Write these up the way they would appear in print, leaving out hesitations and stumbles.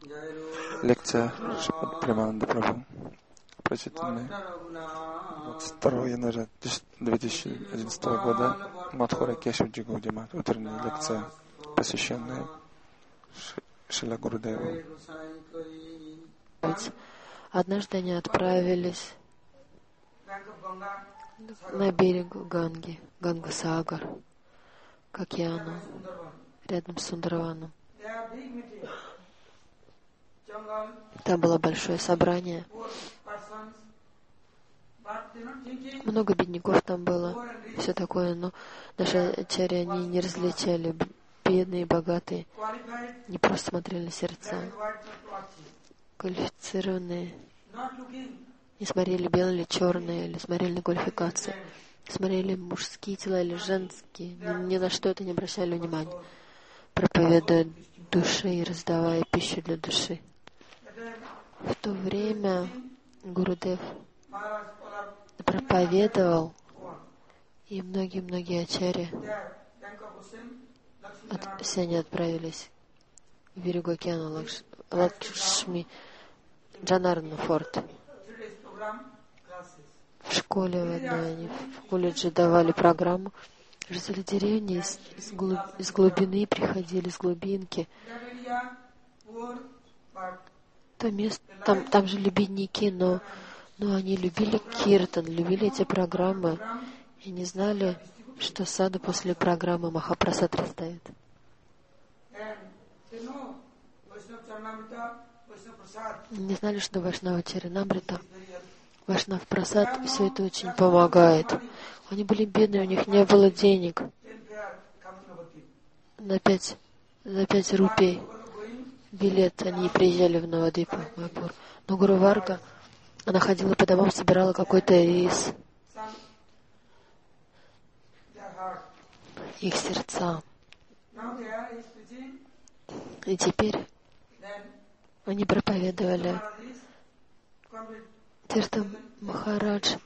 Лекция Шримад Премананда Прабху. Прочитанная 22 января 2011 года Мадхура Кешавджи Гаудима. Утренняя лекция, посвященная Шрила Гурудеву. Однажды они отправились на берег Ганги, Ганга-Сагар, к океану, рядом с Сундарваном. Там было большое собрание. Много бедняков там было, все такое, но наши ачарьи, они не различали бедные и богатые, не просто смотрели сердца. Квалифицированные не смотрели белые или черные, или смотрели на квалификацию, смотрели мужские тела или женские, ни на что это не обращали внимания, проповедуя души и раздавая пищу для души. В то время Гурудев проповедовал, и многие ачарьи, все они отправились к берегу океана Лакшми Джанарна форт. В школе они в колледже давали программу. Жители деревни из глубины приходили, с глубинки. Там жили бедняки, но они любили киртан, любили эти программы и не знали, что саду после программы Махапрасад раздают. Не знали, что Вайшнава Чаринамрита, Вайшнав Прасад, все это очень помогает. Они были бедные, у них не было денег на 5 рупий билет. Они приезжали в Навадвипу, Майпур. Но Гуру Варга, она ходила по домам, собирала какой-то рис, их сердца. И теперь они проповедовали. Тирта Махарадж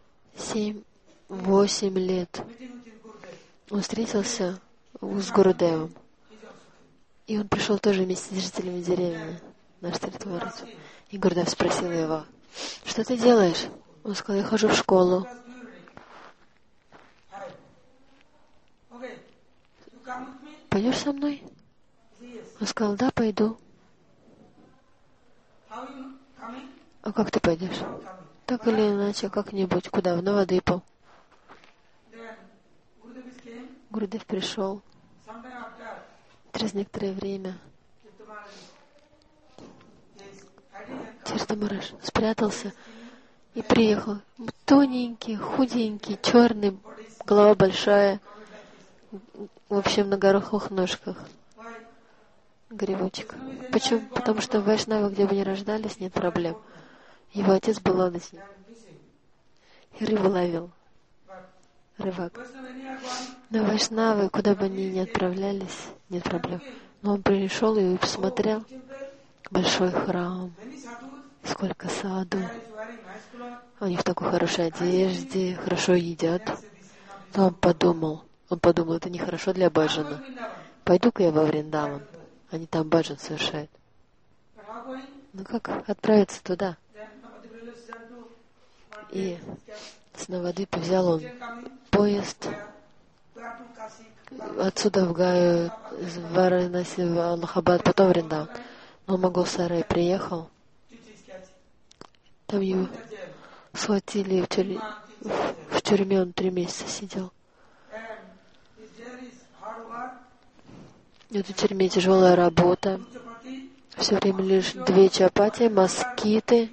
7-8 лет. Он встретился с Гурудевом. И он пришел тоже вместе с жителями деревни, наш Тиртварадж. И Гурудев спросил его: что ты делаешь? Он сказал: я хожу в школу. Пойдешь со мной? Он сказал: да, пойду. А как ты пойдешь? Так или иначе, как-нибудь. Куда? В Навадвипу. Гурудев пришел. Через некоторое время Тирта Махарадж спрятался и приехал. Тоненький, худенький, черный, голова большая, вообще на гороховых ножках. Грибочек. Почему? Потому что в Вайшнавах, где бы ни рождались, нет проблем. Его отец был лодочник и рыбу ловил. Рыбак. Но Вайшнавы, куда бы они ни отправлялись, нет проблем. Но он пришел и посмотрел большой храм, сколько саду. Они в такой хорошей одежде, хорошо едят. Но он подумал, это нехорошо для баджана. Пойду-ка я во Вриндаван. Они там баджан совершают. Ну как отправиться туда? И с Навадвипа взял он поезд отсюда в Гаю, в Варанаси, в Аллахабад, потом в Вриндаван. Но Могол-Сарай приехал. Там его схватили в тюрьме, он 3 месяца сидел. В этой тюрьме тяжелая работа. Все время лишь 2 чапати, москиты,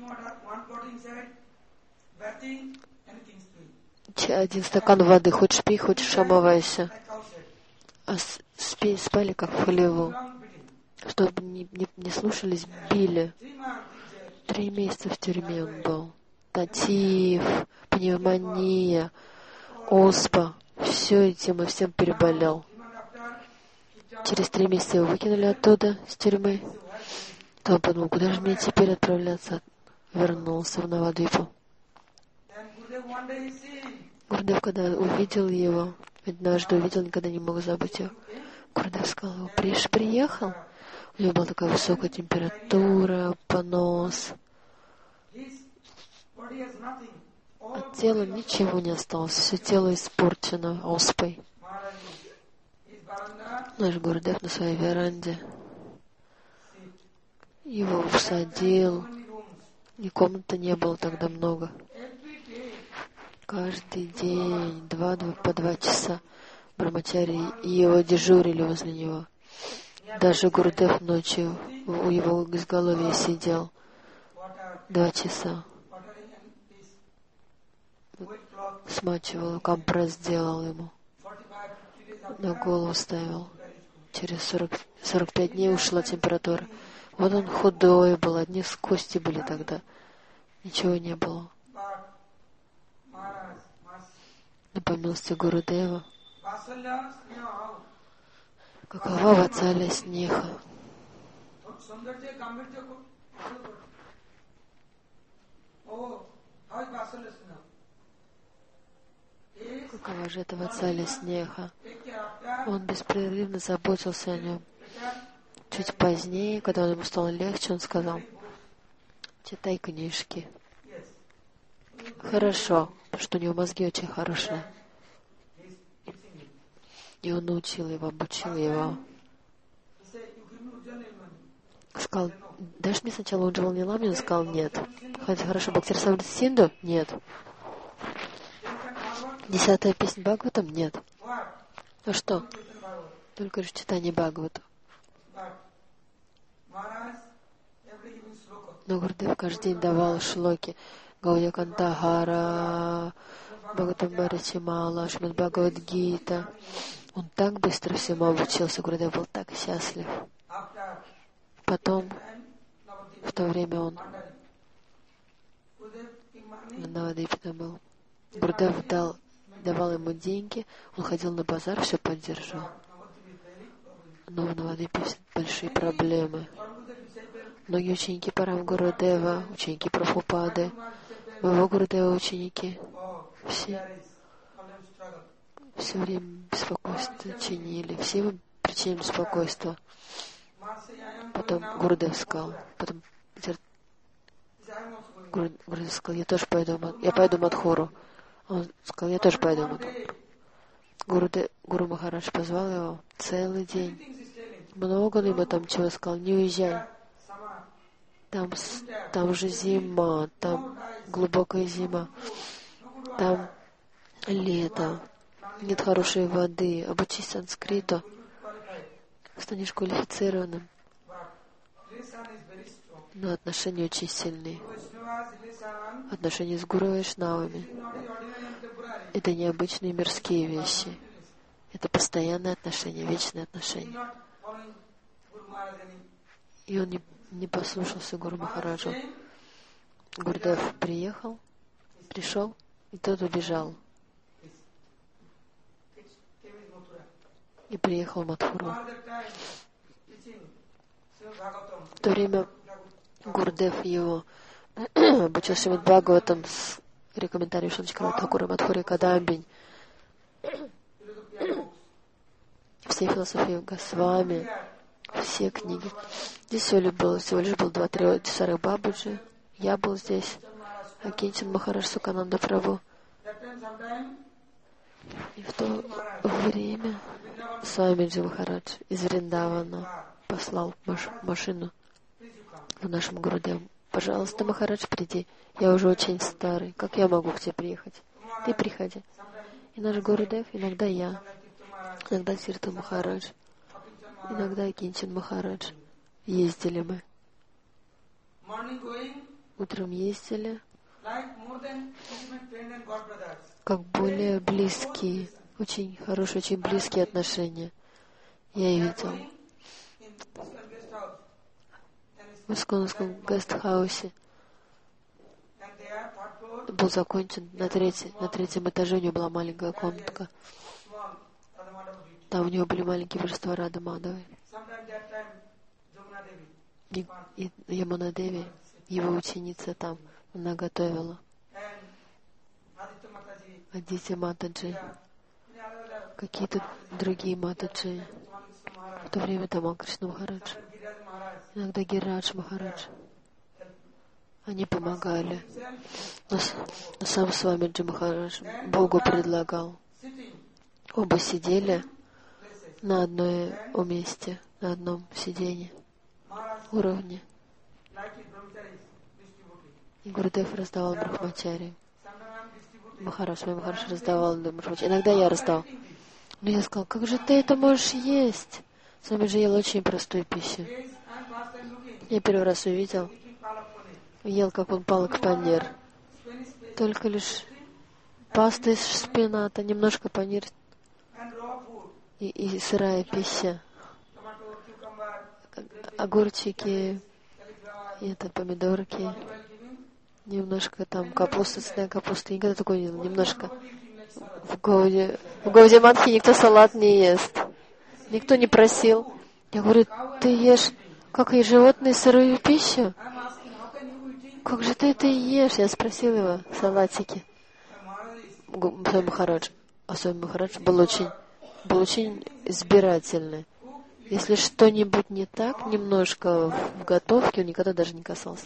1 стакан воды. Хочешь пей, хочешь омывайся. А спали как в хлеву. Чтобы не слушались, били. 3 месяца в тюрьме он был. Татиф, пневмония, оспа. Все этим и всем переболел. Через 3 месяца его выкинули оттуда, с тюрьмы. То он подумал: куда же мне теперь отправляться? Вернулся в Навадвипу. Гурудев, когда увидел его, однажды увидел, никогда не мог забыть его. Гурудев сказал: приехал? У него была такая высокая температура, понос. От тела ничего не осталось, все тело испорчено оспой. Наш Гурудев на своей веранде его усадил, и комнаты не было тогда много. Каждый день, по 2 часа Брахмачари его дежурили возле него. Даже Гурудев ночью у его изголовья сидел 2 часа. Смачивал, компресс делал ему, на голову ставил. Через 45 дней ушла температура. Вот он худой был, одни кости были тогда. Ничего не было. Но по милости Гурудева, какова Ватсалья Снеха. Какова же это Ватсалья Снеха? Он беспрерывно заботился о нем. Чуть позднее, когда ему стало легче, он сказал: читай книжки. Хорошо, что у него мозги очень хорошие. И он научил его, обучил его. Сказал: дашь мне сначала Уджвал Ниламни? Он сказал: нет. Хотя хорошо, Бхактисарасвати Синду? Нет. 10-я песня Бхагаватам? Нет. А что? Только лишь читание Бхагавата. Но Гурудев каждый день давал шлоки. Гаудия Кантахара, Бхагаватам Барачимала, Шримад Бхагавад-гита. Он так быстро всему обучился. Гурудев был так счастлив. Потом, в то время он на Навадвипе был. Гурудев давал ему деньги, он ходил на базар, все поддерживал. Но в Навадвипе большие проблемы. Многие ученики Парам Гурудева, ученики Прабхупады, моего Гурудева ученики, все время беспокойство чинили, все его причинили беспокойство. Потом Гурудев сказал, Гурудев сказал: я пойду в Мадхуру. Он сказал: я тоже пойду в Мадхуру. Гуру Махарадж позвал его целый день. Много он ему там чего сказал: не уезжай. Там же зима, там глубокая зима, там лето, нет хорошей воды, обучись санскриту, станешь квалифицированным. Но отношения очень сильные. Отношения с Гуру Вайшнавами — это не обычные мирские вещи. Это постоянные отношения, вечные отношения. И он не послушался Гуру Махараджа. Гурудев пришел, и тот убежал. И приехал в Мадхуру. В то время Гурудев его обучил Шримад Бхагаватам с рекомендацией Шилачакрапарти Тхакура Мадхури Кадамбинь. Все философии Госвами, все книги. Здесь всего лишь было 2-3 Часары Бабуджи. Я был здесь, Акинчан Махарадж Сукананда Прабху. И в то время Свамиджи Махарадж из Вриндавана послал машину к нашему Гурудеву. Пожалуйста, Махарадж, приди. Я уже очень старый. Как я могу к тебе приехать? Ты приходи. И наш Гурудев, иногда я, иногда Тиртха Махарадж, иногда Акинчан Махарадж. Ездили мы. Утром ездили, как более близкие, очень хорошие, очень близкие отношения. Я и видел. В Исконовском гестхаусе был закончен на 3-м этаже, у него была маленькая комнатка. Там у него были маленькие божества Рады Мадавы. И Ямуна Деви, его ученица там, она готовила. Адити Матаджи, какие-то другие Матаджи. В то время там Кришна Махарадж. иногда Гирирадж Махарадж. Они помогали. Но сам Свамиджи Махарадж Богу предлагал. Оба сидели на одном месте, на одном сиденье, уровне. И Гурудев раздавал Брахмачари. Махарадж раздавал Брахмачари. Иногда я раздал. Но я сказал, как же ты это можешь есть? Свамиджи ел очень простую пищу. Я первый раз увидел, ел, как он палок панир. Только лишь паста из шпината, немножко панир и сырая пища. Огурчики, и помидорки, немножко там капуста, цветная капуста. Никогда такое не ел, немножко. В Гауди Матхи никто салат не ест. Никто не просил. Я говорю, ты ешь, как и животные, сырую пищу? Как же ты это ешь? Я спросил его, салатики. Свами Махарадж. А Свами Махарадж был очень избирательный. Если что-нибудь не так, немножко в готовке, он никогда даже не касался.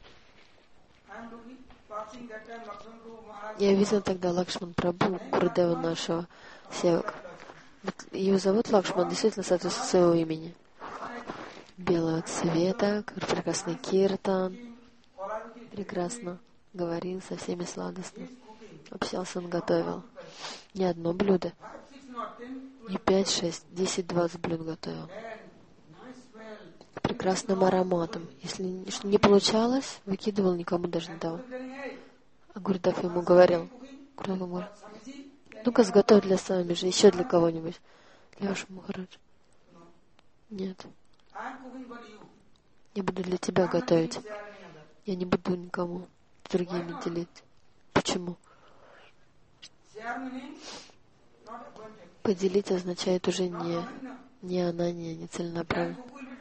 Я видел тогда Лакшман Прабху, Гурудева нашего севака. Ее зовут Лакшман, действительно соответствует своего имени. Белого цвета, прекрасный киртан, прекрасно говорил, со всеми сладостно. Общался, он готовил. Не одно блюдо, не 5, 6, 10, 20 блюд готовил. Прекрасным ароматом. Если не получалось, выкидывал, никому даже не давал. А Гурудев ему говорил, ну-ка сготовь для Свамиджи, еще для кого-нибудь. Для вашего Махараджа. Нет. Я буду для тебя готовить. Я не буду никому другими делить. Почему? Поделить означает уже не она, не целенаправленно.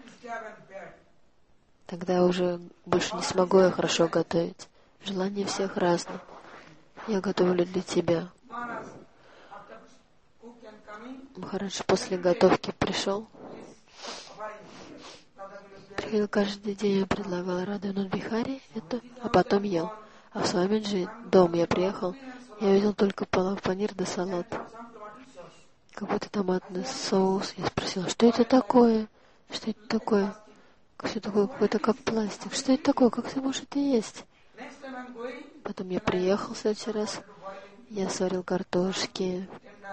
Тогда уже больше не смогу я хорошо готовить. Желания всех разные. Я готовлю для тебя. Махарадж после готовки пришел. Приходил каждый день, я предлагал Радхананд Бихари это, а потом ел. А в Свамиджи дом я приехал, я видел только палак панир да салат. Какой-то томатный соус. Я спросила, что это такое? Что это такое? Все такое какое-то как пластик. Что это такое? Как ты можешь это есть? Потом я приехал в следующий раз. Я сварил картошки.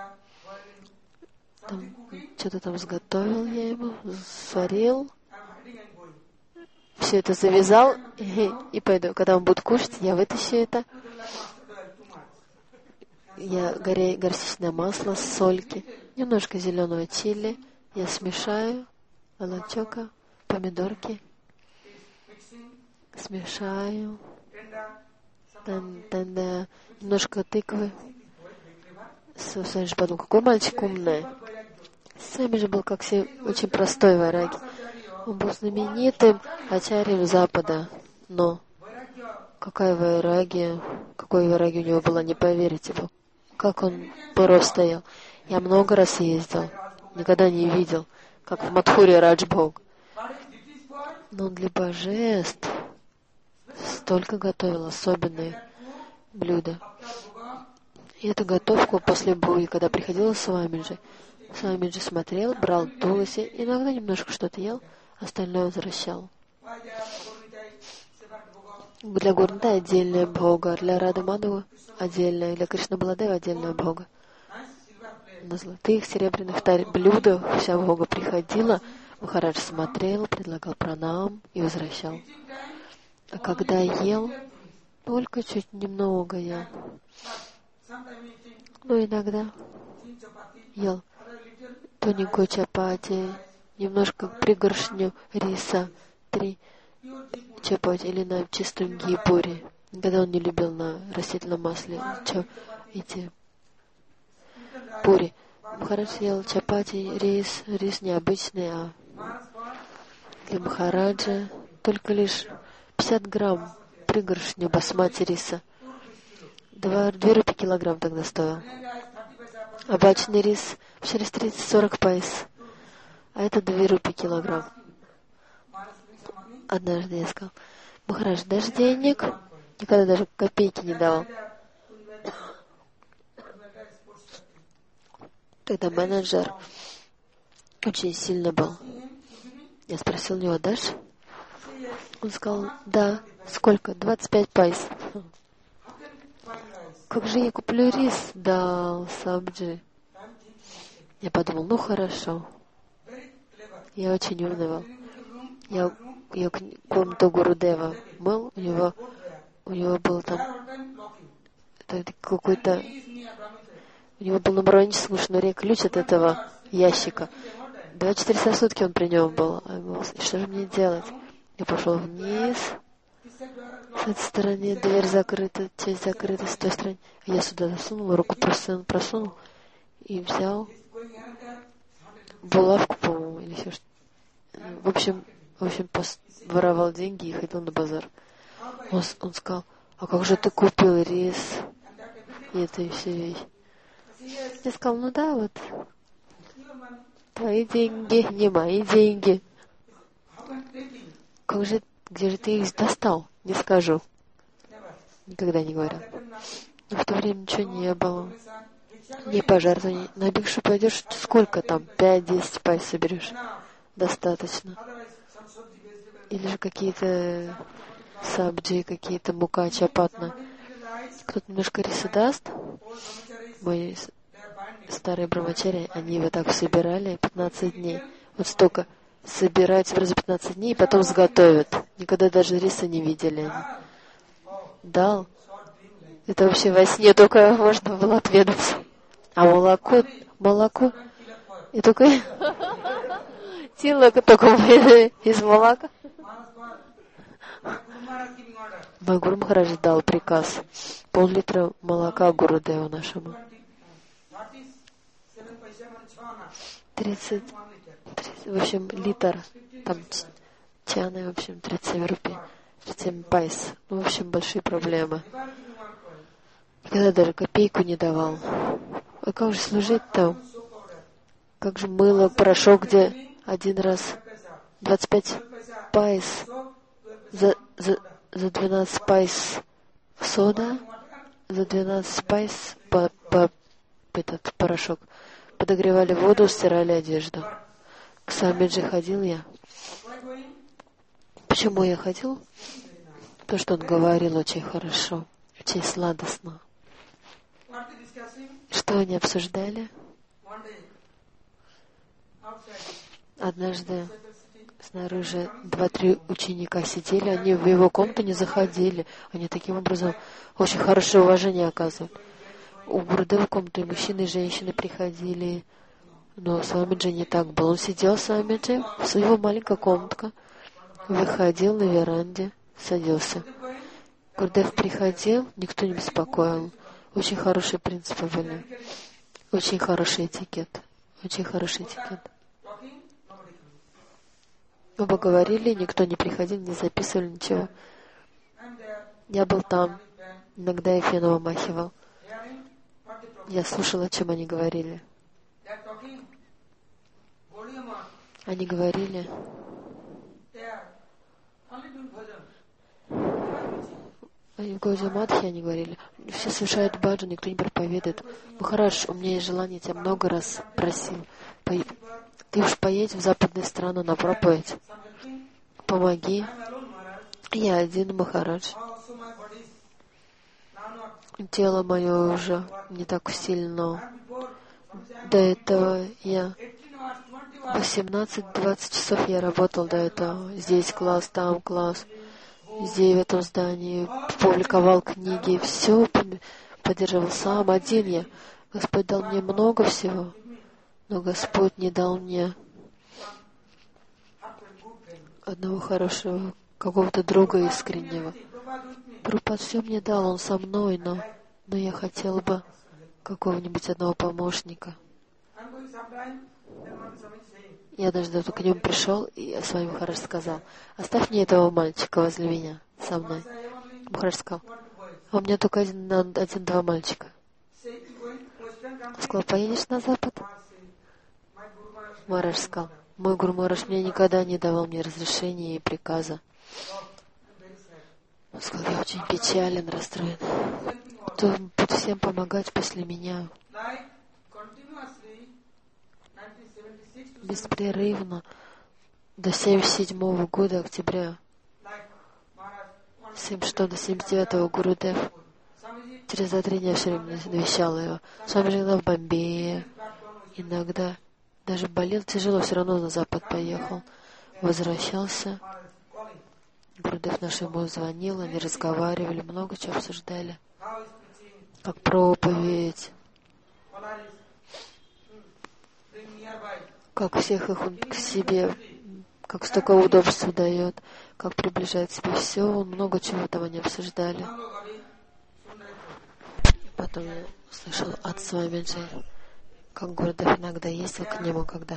Что-то там сготовил я ему. Сварил. Все это завязал. И пойду. Когда он будет кушать, я вытащу это. Я горчичное масло, сольки. Немножко зеленого чили. Я смешаю. Алачока. Помидорки. Смешаю. Немножко тыквы. Сами же подумал, какой мальчик умный. Сами же был, как все, очень простой вайраги. Он был знаменитым ачарьем Запада. Но какой вайраги у него была, не поверите. Как он порой стоял. Я много раз ездил. Никогда не видел, как в Мадхуре Раджбхог. Но для божеств столько готовил особенные блюда. И эту готовку после боя, когда приходила Свамиджи смотрел, брал туласи, иногда немножко что-то ел, остальное возвращал. Для Гурунда отдельная бхога, для Рады Мадхава отдельная, для Кришна Баладева отдельная бхога. На золотых, серебряных блюдах вся бхога приходила, Махарадж смотрел, предлагал пранам и возвращал. А когда ел, только чуть немного ел. Но иногда ел тоненькую чапати, немножко пригоршню риса, 3 чапати или на чистом гипуре. Никогда он не любил на растительном масле эти пури. Махарадж ел чапати, рис необычный, а для Махараджа только лишь 50 грамм пригоршню басмати риса. 2 рупии килограмм тогда стоил. Обычный рис через 30-40 пайс. А это 2 рупии килограмм. Однажды я сказал: Махарадж, дашь денег? Никогда даже копейки не давал. Тогда менеджер очень сильно был. Я спросил у него: дашь? Он сказал: да. Сколько? 25 пайс. Как же я куплю рис? Да, сабджи. Я подумал: ну хорошо. Я очень умный был. Я комнату Гурудева мыл, у него был там какой-то... У него был на броническом шнуре ключ от этого ящика. 24 часа в сутки он при нем был. И что же мне делать? Я пошел вниз. С этой стороны дверь закрыта, часть закрыта, с той стороны. Я сюда засунул, руку просунул и взял булавку, по-моему, или еще что-то. В общем, воровал деньги и ходил на базар. Он сказал: а как же ты купил рис? И это и все вещь. Я сказал: ну да, вот. Твои деньги, не мои деньги. Где же ты их достал? Не скажу. Никогда не говорил. Но в то время ничего не было. Ни пожертвований. На бикшу пойдешь, сколько там? 5-10 пайс соберешь. Достаточно. Или же какие-то сабджи, какие-то мука, чапатна. Кто-то немножко риса даст. Мои старые брамачари, они вот так собирали 15 дней. Вот столько собирают за 15 дней и потом сготовят. Никогда даже риса не видели они. Дал. Это вообще во сне только можно было отведать. А молоко, и только сила только из молока. Мой Гуру Махарадж дал приказ: пол-литра молока Гурудеву нашему. 30, в общем, литр, там чаны, в общем, 37 рупий, 37 пайс. Ну, в общем, большие проблемы. Никогда даже копейку не давал. А как же служить там? Как же мыло, порошок, где один раз 25 пайс за 12 пайс сода, за 12 пайс этот порошок. Подогревали воду, стирали одежду. К Самиджи ходил я. Почему я ходил? То, что он говорил очень хорошо, очень сладостно. Что они обсуждали? Однажды снаружи 2-3 ученика сидели, они в его комнату не заходили. Они таким образом очень хорошее уважение оказывают. У Гурудева в комнату и мужчины, и женщины приходили. Но Свамиджи не так был. Он сидел с Свамиджи в своего маленькая комнатка, выходил на веранде, садился. Гурудев приходил, никто не беспокоил. Очень хорошие принципы были. Очень хороший этикет. Очень хороший этикет. Оба говорили, никто не приходил, не записывали ничего. Я был там. Иногда я феном вымахивал. Я слушал, о чем они говорили. Они говорили... В Гаудия-матхе они говорили: все совершают баджан, никто не проповедует. Махарадж, у меня есть желание, тебя много раз просил. Ты уж поедь в западные страны на проповедь. Помоги. Я один, Махарадж. Тело мое уже не так сильно. До этого я 18-20 часов я работал до этого. Здесь класс, там класс. Здесь, в этом здании, публиковал книги, все поддерживал сам, один я. Господь дал мне много всего, но Господь не дал мне одного хорошего, какого-то друга искреннего. Прабхупад все мне дал, он со мной, но я хотел бы какого-нибудь одного помощника. Я однажды к нему пришел, и с вами Махарадж сказал: оставь мне этого мальчика возле меня, со мной. Махарадж сказал: а у меня только один-два мальчика. Сказал: поедешь на запад? Махарадж сказал: мой Гуру Махарадж мне никогда не давал мне разрешения и приказа Он сказал, я очень печален, расстроен. Кто будет всем помогать после меня? Беспрерывно до 1977 года, октября, 76 до 79 Гурудев. Через 2-3 дня все время навещала его. Свами жила в Бомбее. Иногда даже болел тяжело, все равно на Запад поехал. Возвращался. Гурудев наш ему звонил, они разговаривали, много чего обсуждали. Как проповедь. Как всех их он к себе, как столько удобств дает, как приближает к себе все, много чего там они обсуждали. Потом я слышал от Свамиджи, как Гурудев иногда ездил к нему, когда.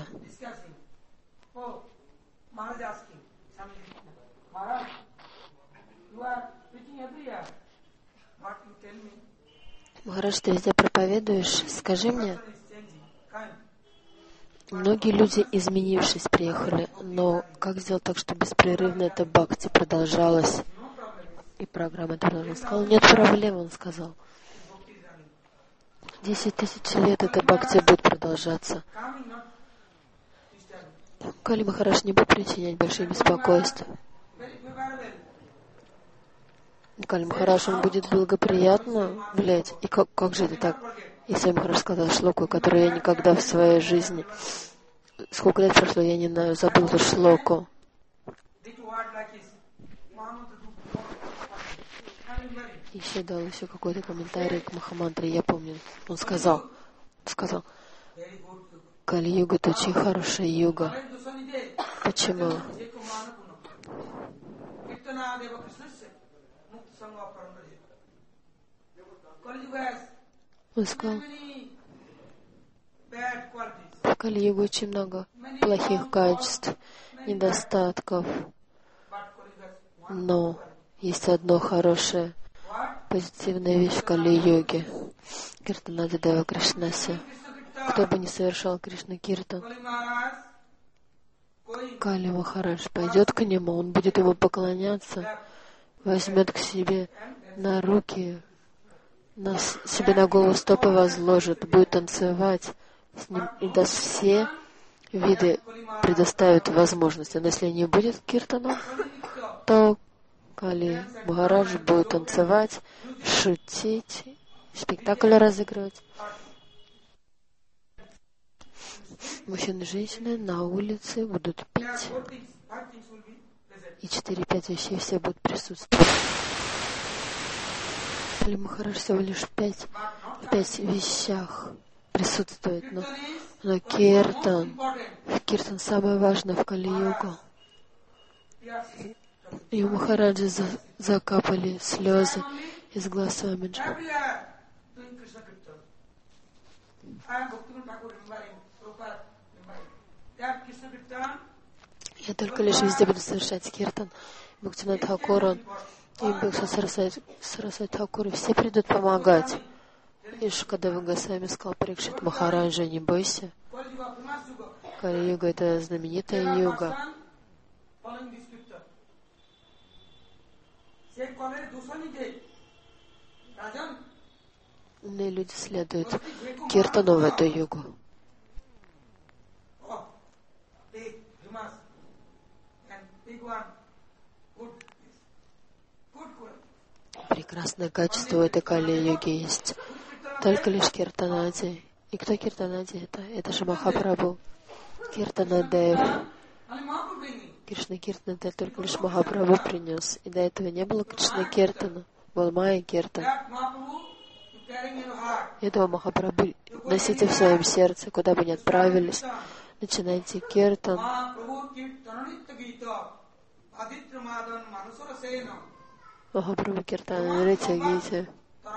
Махарадж, ты везде проповедуешь, скажи мне. Многие люди, изменившись, приехали, но как сделать так, чтобы беспрерывно эта бхакти продолжалась? И программа продолжалась. Он сказал, нет проблем, он сказал. 10 000 лет эта бхакти будет продолжаться. Кали Махарадж не будет причинять большие беспокойства. Кали Махарадж, он будет благоприятно влиять. И как же это так? И Свами Махарадж сказал шлоку, которую я никогда в своей жизни... Сколько лет прошло, я не знаю, забыл эту шлоку. Еще дал еще какой-то комментарий к Махамантре, я помню. Он сказал, Кали-юга — это очень хорошая юга. Почему? Он сказал, в Кали-югу очень много плохих качеств, недостатков, но есть одно хорошее, позитивная вещь в Кали-йоге. Киртанади Дева Кришнаси. Кто бы ни совершал Кришна Киртан, Кали Махарадж пойдет к нему, он будет ему поклоняться, возьмет к себе на руки, себе на голову стопы возложит, будет танцевать с ним и даст все виды, предоставит возможности. Но если не будет киртана, то Кали Махарадж будет танцевать, шутить, спектакль разыгрывать. Мужчины и женщины на улице будут пить, и 4-5 вещей все будут присутствовать. Кали Махарадж всего лишь в 5 вещах присутствует, но киртан самое важное в Кали-югу. И у Махараджа закапали слезы из глаз Свамиджи. Я только лишь везде буду совершать киртан. Бхактивинод Тхакур и Бхакти Сарасвати Тхакур, все придут помогать. И Шукадева Госвами сказал Парикшит Махараджа, не бойся. Кали-юга — это знаменитая юга. Умные люди следуют киртану в эту югу. Прекрасное качество у этой Кали-юги есть. Только лишь Киртанади. И кто Киртанади? Это же Махапрабху. Киртанадев. Кришна Киртана — это только лишь Махапрабху принес. И до этого не было Кришна Киртана. Был Майя Киртан. Этого Махапрабху носите в своем сердце, куда бы ни отправились. Начинайте Киртан. Махапрабху Киртан, Нритья Гите.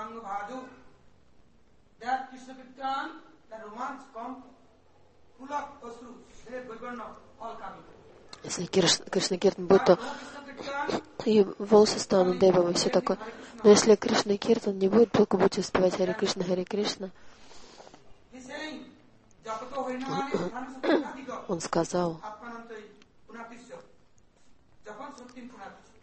Если Кришна Киртан будет, то и волосы станут дебом и все такое. Но если Кришна Киртан не будет, только будете успевать Хари Кришна, Хари Кришна. Он сказал,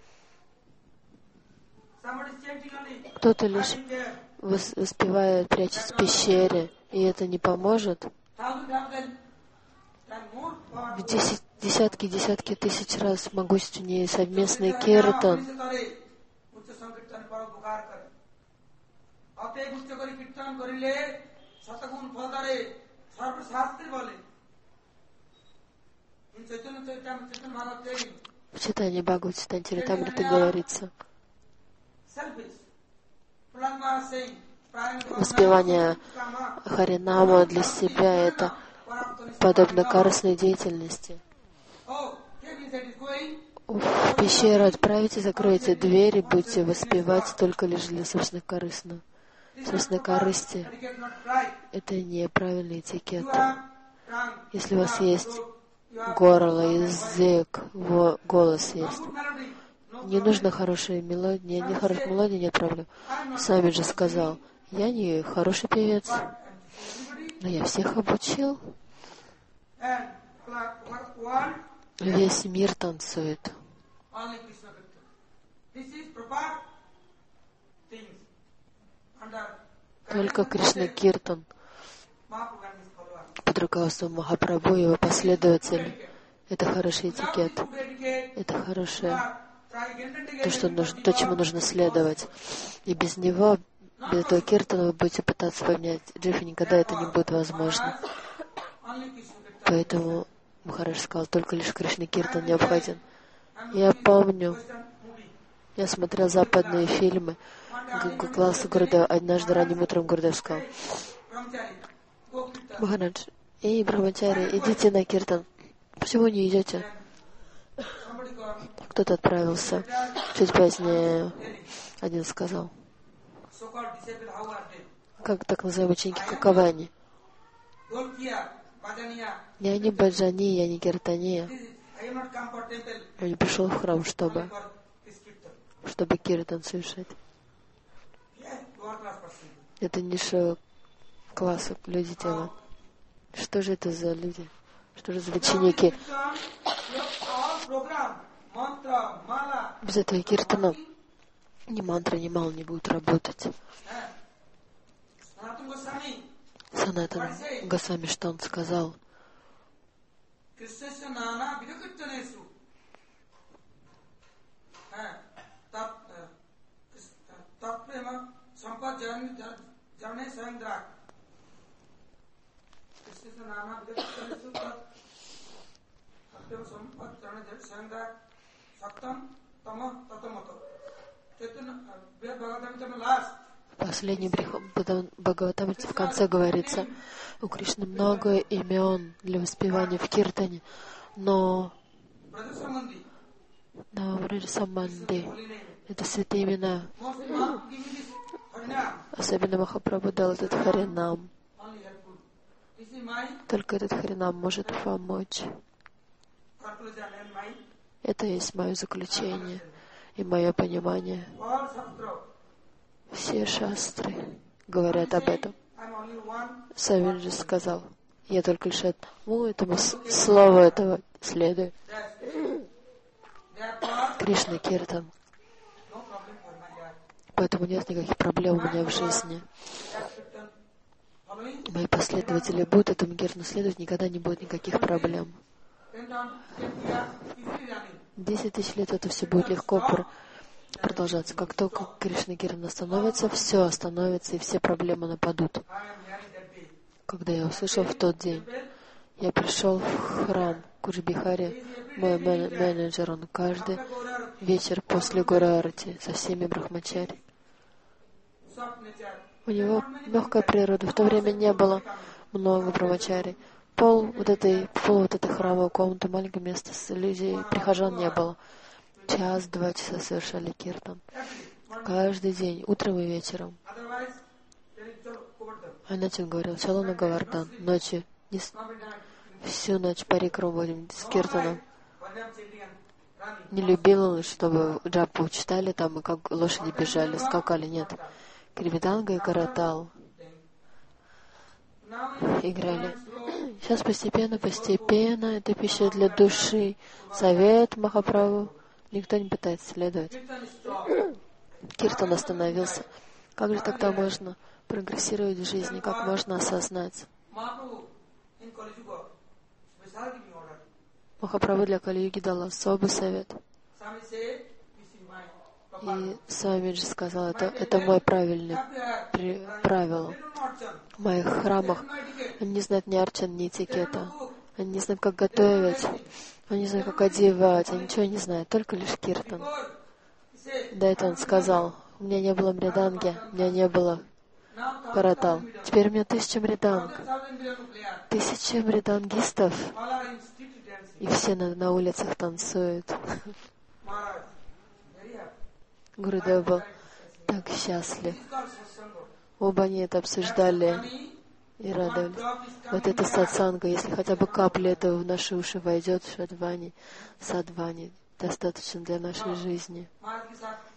Кто-то лишь воспевает, прячется в пещере, и это не поможет. В десятки тысяч раз могущественнее совместный киртан. В читании Бхагават-читания Чаритамриты говорится, воспевание Харинама для себя — это подобно корыстной деятельности. В пещеру отправите, закройте двери, будете воспевать только лишь для собственной корысти. Это неправильный этикет. Если у вас есть горло, язык, голос есть, не нужна хорошая мелодия, не хорошая мелодия, нет проблем. Сами же сказал, я не хороший певец, но я всех обучил. Весь мир танцует. Только Кришна Киртан под руководством Махапрабху и его последователей. Это хороший этикет. Это хорошее. То, чему нужно следовать. И без него, без этого Киртана, вы будете пытаться поменять джифи, никогда это не будет возможно. Поэтому Махарадж сказал, только лишь Кришна Киртан необходим. Я помню, я смотрел западные фильмы. Класс Гурудева, однажды ранним утром Гурудев сказал, Махарадж, эй, Брахмачари, идите на Киртан. Почему не идете? Кто-то отправился. Чуть позднее один сказал, как так называемые ученики, каковы они? Я не баджани, я не киртания. Я не пришел в храм, чтобы киртан совершать. Это низшего класса люди делают. Что же это за люди? Что же за ученики? Без этого киртана ни мантра, ни мала не будут работать. Санатан Госвами, что он сказал? Последний Бхагаватамрите в конце говорится, у Кришны много имен для воспевания в киртане, но Браджа Самбанди — это святые имена. Особенно Махапрабху дал этот Харинам. Только этот Харинам может помочь. Это есть мое заключение и мое понимание. Все шастры говорят об этом. Савин же сказал, я только лишь этому слову этого следую. Кришна Киртан. Поэтому нет никаких проблем у меня в жизни. Мои последователи будут этому Киртану следовать, никогда не будет никаких проблем. 10 тысяч лет это все будет легко продолжаться. Как только Кришна Киртан остановится, все остановится и все проблемы нападут. Когда я услышал в тот день, я пришел в храм Куджбихари, мой менеджер, он каждый вечер после Гуру-арати со всеми брахмачари. У него легкая природа. В то время не было много брахмачари. Пол вот этой храмовой комнаты, маленькое место с иллюзией, прихожан не было. 1-2 часа совершали киртан. Каждый день, утром и вечером. А ночью он говорил, Чалона Гавардан, ночью, всю ночь парикром будем с киртаном. Не любил он, чтобы джапу читали там, и как лошади бежали, скакали, нет. Кривиданга и Каратал играли. Сейчас постепенно, это пища для души. Совет Махапрабху. Никто не пытается следовать. Киртан остановился. Как же тогда можно прогрессировать в жизни? Как можно осознать? Махапрабху для Кали-юги дал особый совет. И Свамиджи сказал, это мой правильный правило. В моих храмах они не знают ни арчан, ни этикета. Они не знают, как готовить. Они не знают, как одевать. Они ничего не знают, только лишь киртан. До этого он сказал, у меня не было мриданги, у меня не было каратал. Теперь у меня 1000 мриданг. 1000 мридангистов. И все на улицах танцуют. Гурудев был так счастлив. Оба они это обсуждали и радовались. Вот это сатсанга, если хотя бы капля этого в наши уши войдет, садвани, достаточно для нашей жизни.